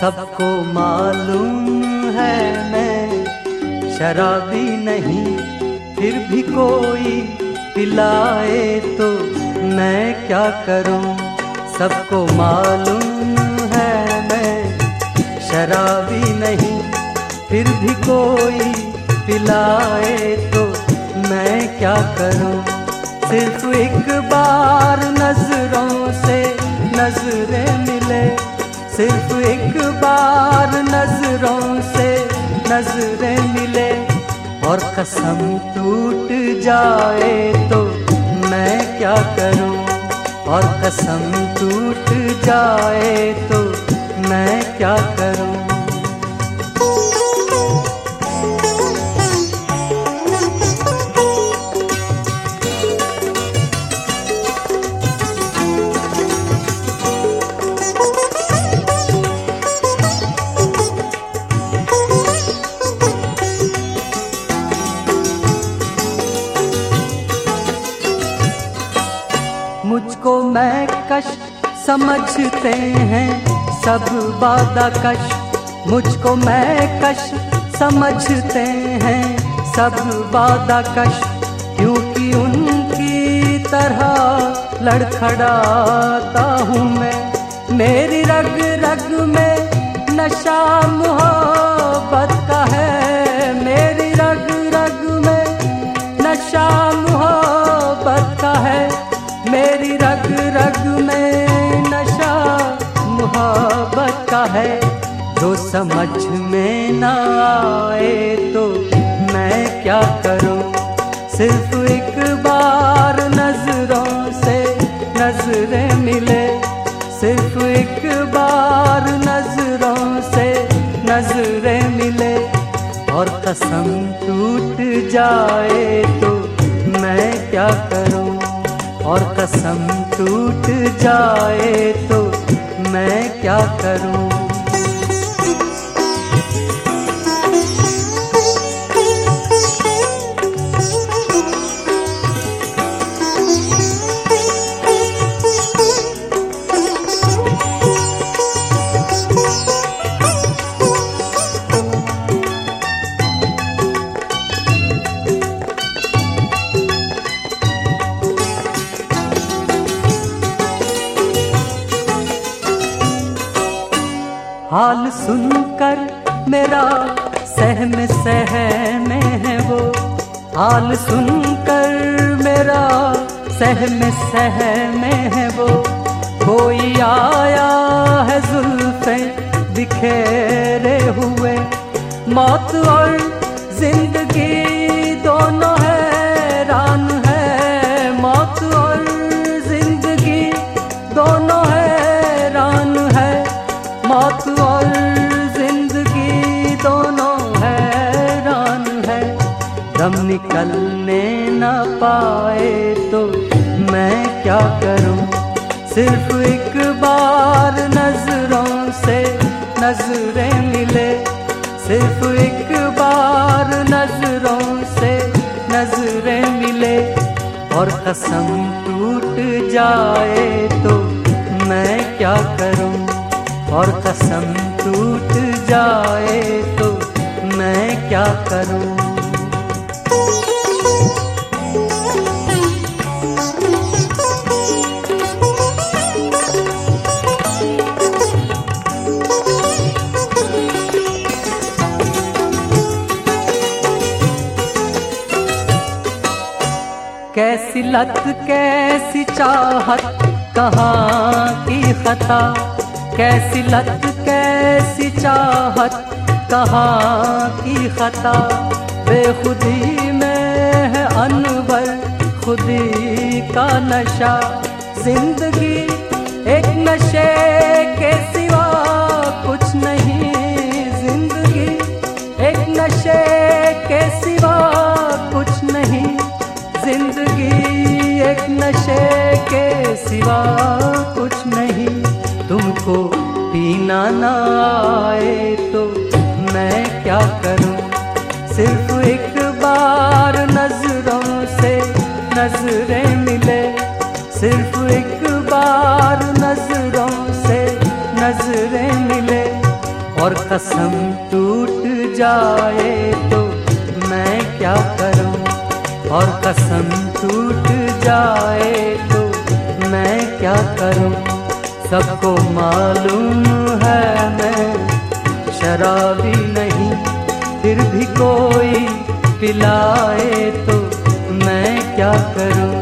सबको मालूम है मैं शराबी नहीं, फिर भी कोई पिलाए तो मैं क्या करूं। सबको मालूम है मैं शराबी नहीं, फिर भी कोई पिलाए तो मैं क्या करूं। सिर्फ एक बार नजरों से नजरें मिले, सिर्फ एक बार नजरों से नजरें मिले, और कसम टूट जाए तो मैं क्या करूं। और कसम टूट जाए तो मैं क्या करूं। मुझको मैं कश समझते हैं सब बादा कश, मुझको मैं कश समझते हैं सब बादा कश, क्योंकि उनकी तरह लड़खड़ाता हूँ मैं। मेरी रग रग में नशा मोहब्बत का है, मेरी रग रग में नशा मोहब्बत का है, मेरी रग रग में नशा मोहब्बत का है। जो समझ में ना आए तो मैं क्या करूं। सिर्फ एक बार नजरों से नजरें मिले, सिर्फ एक बार नजरों से नजरें मिले, और कसम टूट जाए तो मैं क्या करूं। और कसम टूट जाए तो मैं क्या करूं। हाल सुनकर मेरा सहम सहमे है वो, हाल सुनकर मेरा सहम सहमे है वो। कोई आया है जुल्फे बिखेरे हुए, मौत और जिंदगी दोनों हैरान है, मौत और जिंदगी दोनों हैरान है, मौत और जिंदगी दोनों हैरान है। दम निकलने न पाए तो मैं क्या करूं। सिर्फ एक बार नजरों से नजरें मिले, सिर्फ एक बार नजरों से नजरें मिले, और कसम टूट जाए तो मैं क्या करूं। और कसम टूट जाए तो मैं क्या करूं। कैसी लत कैसी चाहत कहाँ की खता, कैसी लत कैसी चाहत कहाँ की खता। बेखुदी में है अनवर खुदी का नशा, जिंदगी एक नशे के सिवा कुछ नहीं, जिंदगी एक नशे के सिवा कुछ नहीं, जिंदगी एक नशे के सिवा कुछ नहीं। तुमको पीना ना आए तो मैं क्या करूं। सिर्फ एक बार नजरों से नजरें मिले, सिर्फ एक बार नजरों से नजरें मिले, कसम टूट जाए तो मैं क्या करूं, और कसम टूट जाए तो मैं क्या करूं। सबको मालूम है मैं शराबी नहीं, फिर भी कोई पिलाए तो मैं क्या करूं।